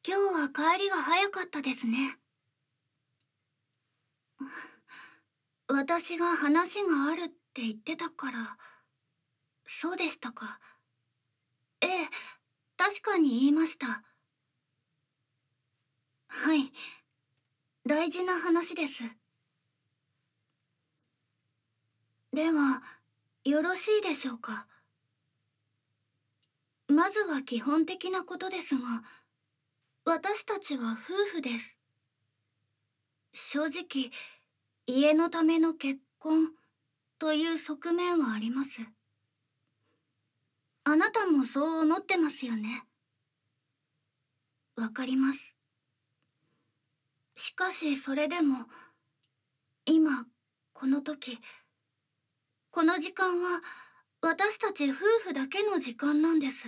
今日は帰りが早かったですね。私が話があるって言ってたから。そうでしたか。ええ、確かに言いました。はい、大事な話です。では、よろしいでしょうか。まずは基本的なことですが、私たちは夫婦です。正直、家のための結婚という側面はあります。あなたもそう思ってますよね。わかります。しかしそれでも、今、この時、この時間は私たち夫婦だけの時間なんです。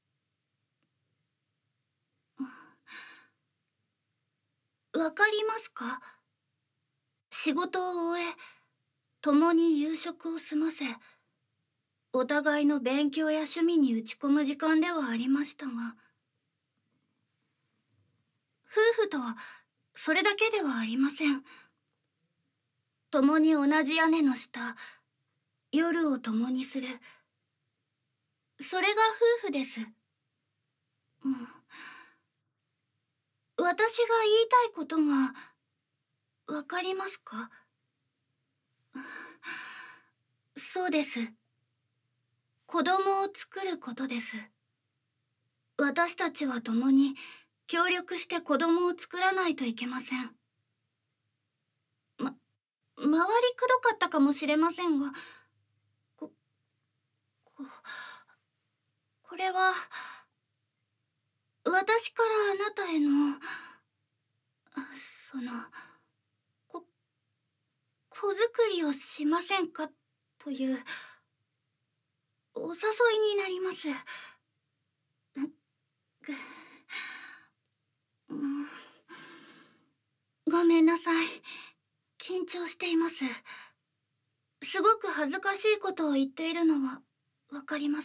わかりますか？仕事を終え、共に夕食を済ませ、お互いの勉強や趣味に打ち込む時間ではありましたが、夫婦とはそれだけではありません。共に同じ屋根の下、夜を共にする。それが夫婦です。うん、私が言いたいことが、わかりますか？そうです。子供を作ることです。私たちは共に協力して子供を作らないといけません。回りくどかったかもしれませんが、こ、こ、これは、私からあなたへの、その、こ、子作りをしませんかというお誘いになります。ぐうん、ごめんなさい。緊張しています。すごく恥ずかしいことを言っているのはわかります。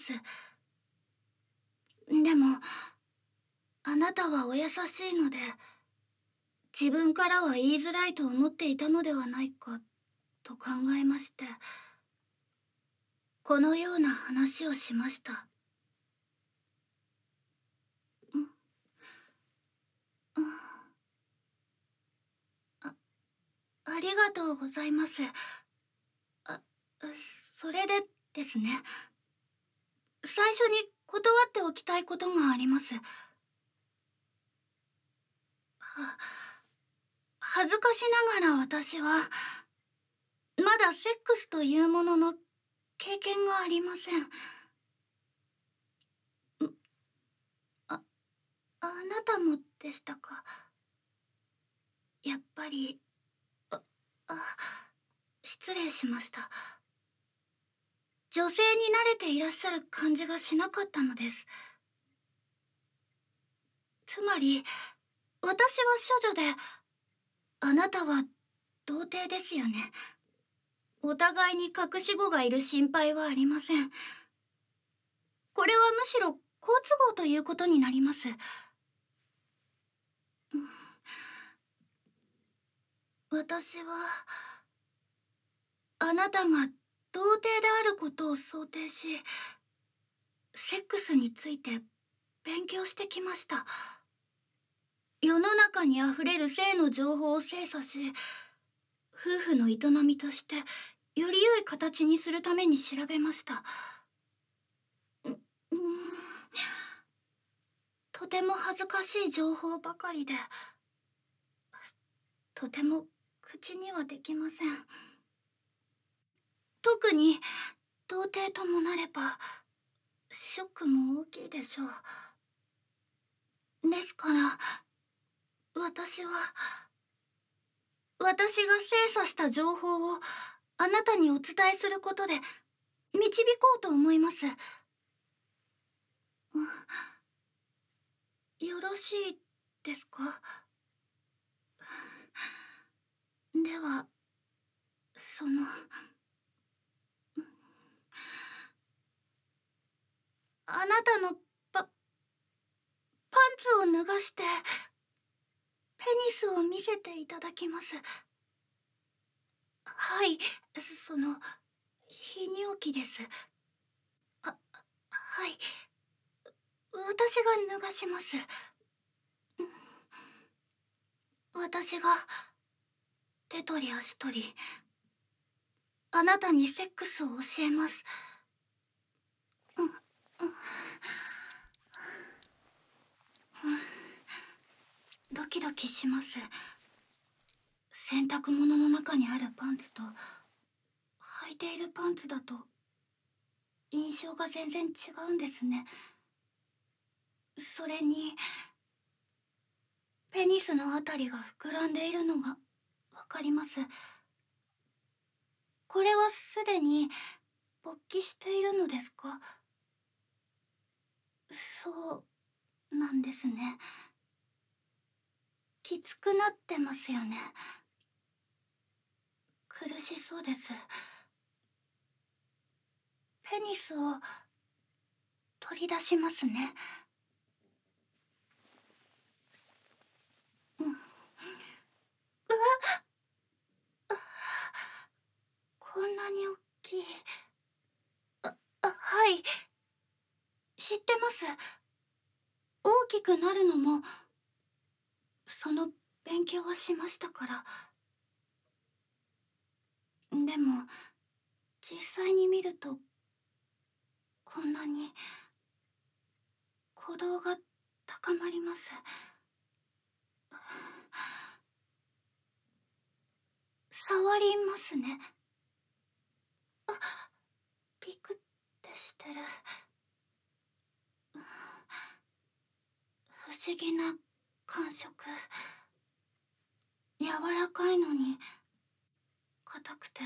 でも、あなたはお優しいので、自分からは言いづらいと思っていたのではないかと考えまして、このような話をしました。うん、うん、あ、ありがとうございます。あ、それでですね、最初に断っておきたいことがあります。は、恥ずかしながら私は、まだセックスというものの経験がありません。あ、あなたもでしたか。やっぱり、あ、あ、失礼しました。女性に慣れていらっしゃる感じがしなかったのです。つまり、私は処女で、あなたは童貞ですよね。お互いに隠し子がいる心配はありません。これはむしろ好都合ということになります。うん、私は、あなたが童貞であることを想定し、セックスについて勉強してきました。世の中にあふれる性の情報を精査し、夫婦の営みとしてより良い形にするために調べました。ううーん、とても恥ずかしい情報ばかりで、とても口にはできません。特に童貞ともなればショックも大きいでしょう。ですから私は私が精査した情報をあなたにお伝えすることで導こうと思います。よろしいですか？では、その、あなたのパンツを脱がしてペニスを見せていただきます。はい、その泌尿器です。あ、はい、私が脱がします。私が手取り足取りあなたにセックスを教えます。うんうんドキドキします。洗濯物の中にあるパンツと履いているパンツだと印象が全然違うんですね。それにペニスのあたりが膨らんでいるのがわかります。これはすでに勃起しているのですか？そうなんですね。きつくなってますよね。苦しそうです。ペニスを取り出しますね。うん。うわ、こんなに大きい。はい、知ってます。大きくなるのもその勉強はしましたから。でも実際に見るとこんなに鼓動が高まります。触りますね。あ、ピクってしてる。不思議な感触。柔らかいのに硬くて。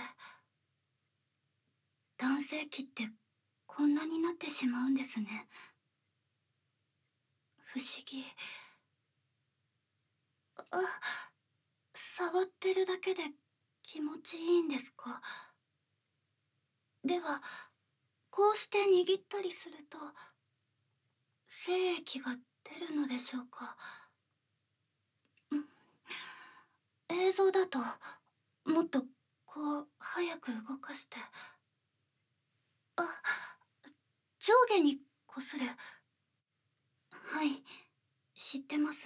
男性器ってこんなになってしまうんですね。不思議。あ、触ってるだけで気持ちいいんですか？ではこうして握ったりすると精液が出るのでしょうか？映像だともっとこう早く動かして。あ、上下にこする。はい、知ってます。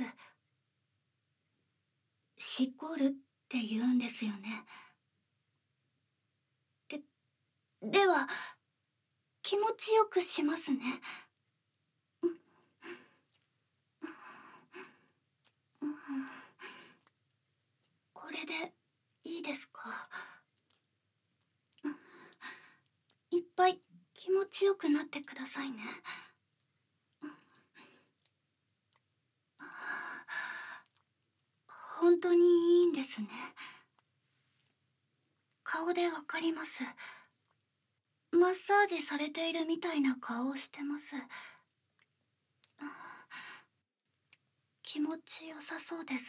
シコールって言うんですよね。では気持ちよくしますね。これでいいですか？いっぱい気持ちよくなってくださいね。本当にいいんですね。顔でわかります。マッサージされているみたいな顔をしてます。気持ちよさそうです。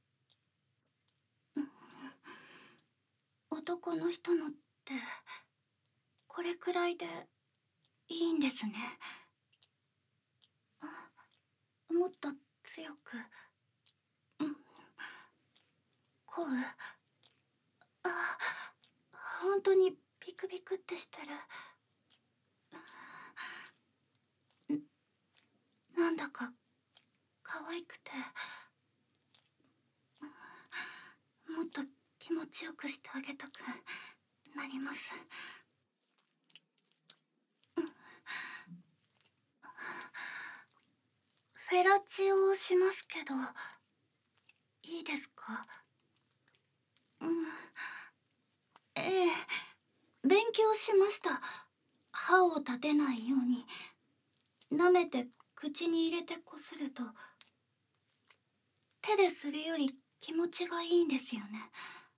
男の人のってこれくらいでいいんですね。もっと強く。こう。あ、本当にビクビクってしてる。なんだか可愛くて。もっと気持ちよくしてあげたくなります。フェラチオをしますけどいいですか？ええ、勉強しました。歯を立てないように舐めて口に入れてこすると手でするより気持ちがいいんですよね。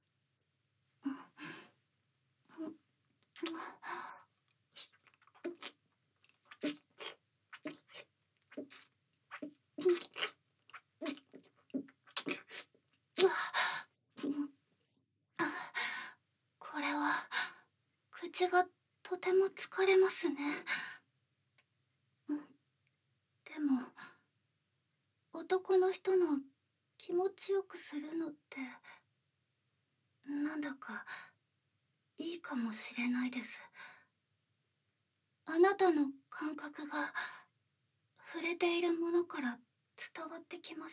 これは口がとても疲れますね。でも男の人の気持ちよくするのってなんだかいいかもしれないです。あなたの感覚が触れているものから伝わってきます。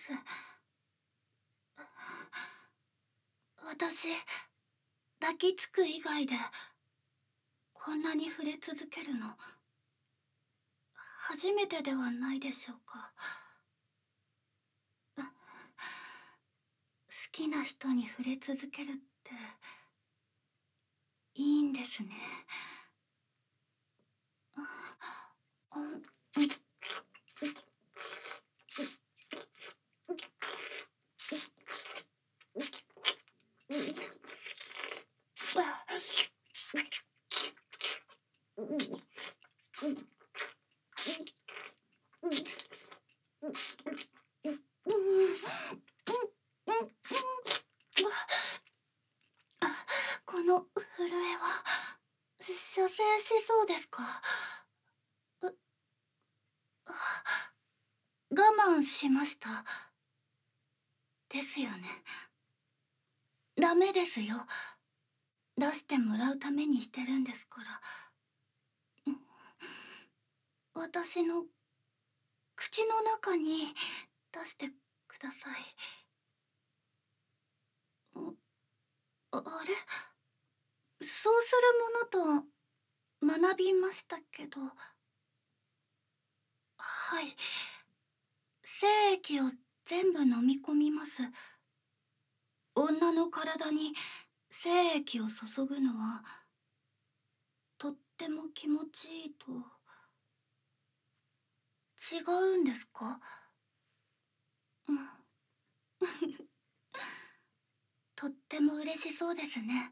私、抱きつく以外でこんなに触れ続けるの初めてではないでしょうか。好きな人に触れ続けるっていいんですね。この震えは射精しそうですか？我慢しました。ですよね。ダメですよ。出してもらうためにしてるんですから。私の口の中に出してください。あれ、そうするものと学びましたけど。はい。精液を全部飲み込みます。女の体に精液を注ぐのはとっても気持ちいいと。違うんですか？うん。とっても嬉しそうですね。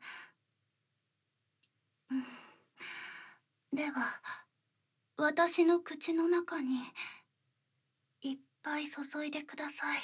うん。では、私の口の中にいっぱい注いでください。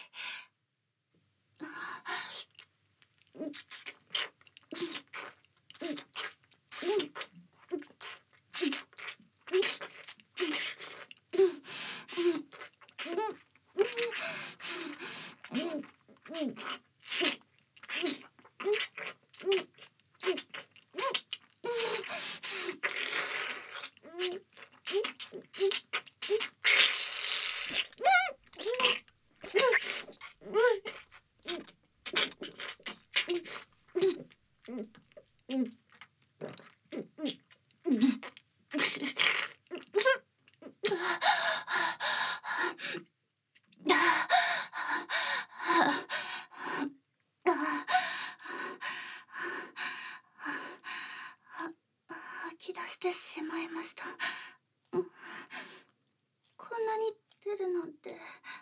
吐き出してしまいました。こんなに出るなんて。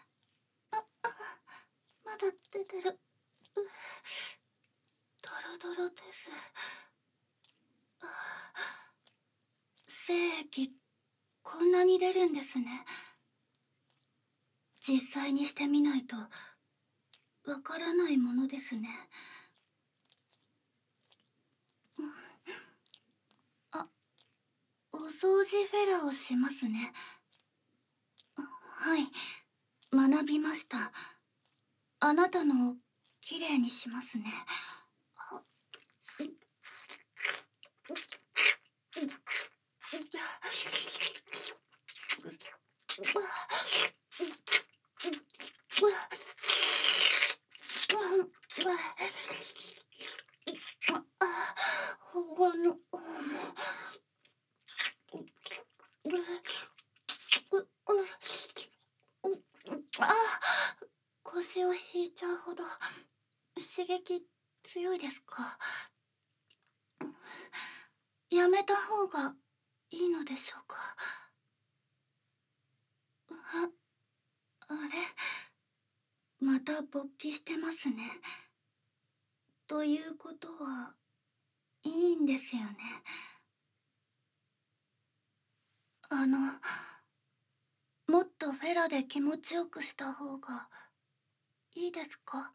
まだ出てる。ドロドロです。精液こんなに出るんですね。実際にしてみないとわからないものですね。あ、お掃除フェラをしますね。はい、学びました。あなたのをきれいにしますね。他の方も。腰を引いちゃうほど刺激強いですか？やめた方がいいのでしょうか？あれ、また勃起してますね。ということはいいんですよね。もっとフェラで気持ちよくした方がいいですか？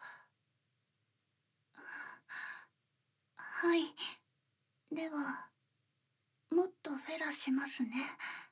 はい。では、もっとフェラしますね。